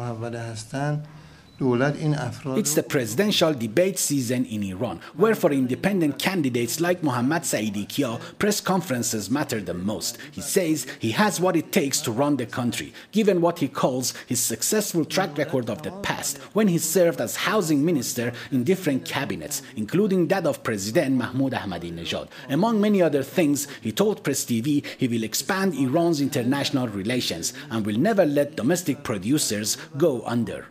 It's the presidential debate season in Iran, where for independent candidates like Mohammad Saeedi Kya, press conferences matter the most. He says he has what it takes to run the country, given what he calls his successful track record of the past, when he served as housing minister in different cabinets, including that of President Mahmoud Ahmadinejad. Among many other things, he told Press TV he will expand Iran's international relations and will never let domestic producers go under.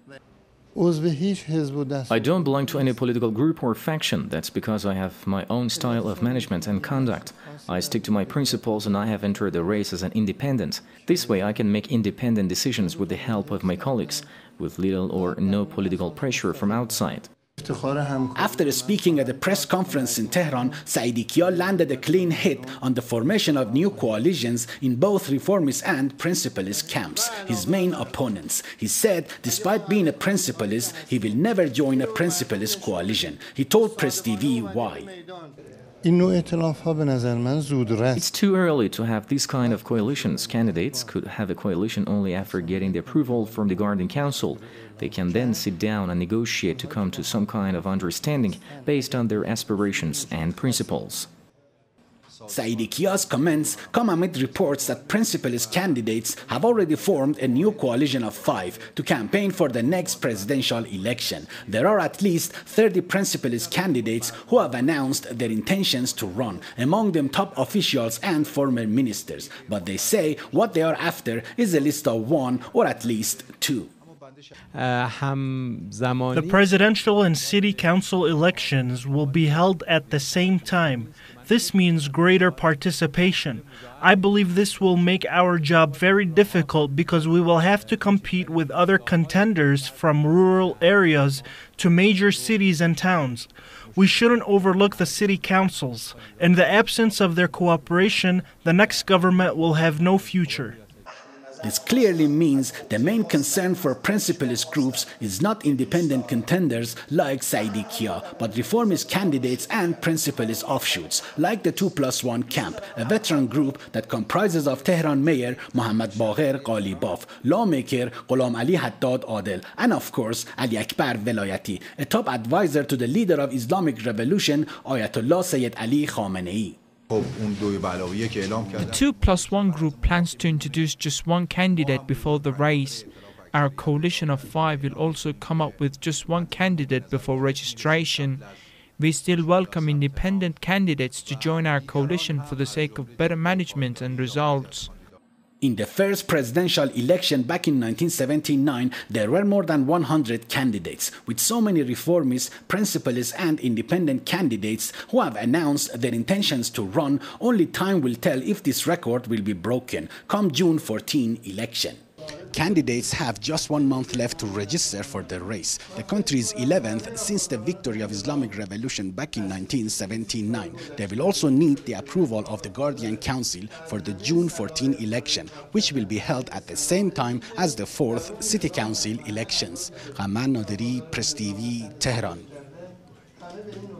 I don't belong to any political group or faction. That's because I have my own style of management and conduct. I stick to my principles and I have entered the race as an independent. This way I can make independent decisions with the help of my colleagues, with little or no political pressure from outside. After speaking at a press conference in Tehran, Saeedi Kya landed a clean hit on the formation of new coalitions in both reformist and principalist camps, his main opponents. He said despite being a principalist, he will never join a principalist coalition. He told Press TV why. It's too early to have these kind of coalitions. Candidates could have a coalition only after getting the approval from the Guardian Council. They can then sit down and negotiate to come to some kind of understanding based on their aspirations and principles. Saeedi Kya's comments come amid reports that principalist candidates have already formed a new coalition of 5 to campaign for the next presidential election. There are at least 30 principalist candidates who have announced their intentions to run, among them top officials and former ministers. But they say what they are after is a list of 1 or at least 2. The presidential and city council elections will be held at the same time. This means greater participation. I believe this will make our job very difficult because we will have to compete with other contenders from rural areas to major cities and towns. We shouldn't overlook the city councils. In the absence of their cooperation, the next government will have no future. This clearly means the main concern for principalist groups is not independent contenders like Saeedi Kya, but reformist candidates and principalist offshoots, like the 2+1 camp, a veteran group that comprises of Tehran Mayor Mohammad Baqir Ghalibaf, lawmaker Ghulam Ali Haddad Adel, and of course Ali Akbar Velayati, a top advisor to the leader of Islamic Revolution, Ayatollah Sayyid Ali Khamenei. The 2+1 group plans to introduce just one candidate before the race. Our coalition of 5 will also come up with just one candidate before registration. We still welcome independent candidates to join our coalition for the sake of better management and results. In the first presidential election back in 1979, there were more than 100 candidates. With so many reformists, principalists and independent candidates who have announced their intentions to run, only time will tell if this record will be broken come June 14 election. Candidates have just 1 month left to register for the race. The country is 11th since the victory of Islamic Revolution back in 1979. They will also need the approval of the Guardian Council for the June 14 election, which will be held at the same time as the 4th City Council elections. Ghaman Naderi, Press TV, Tehran.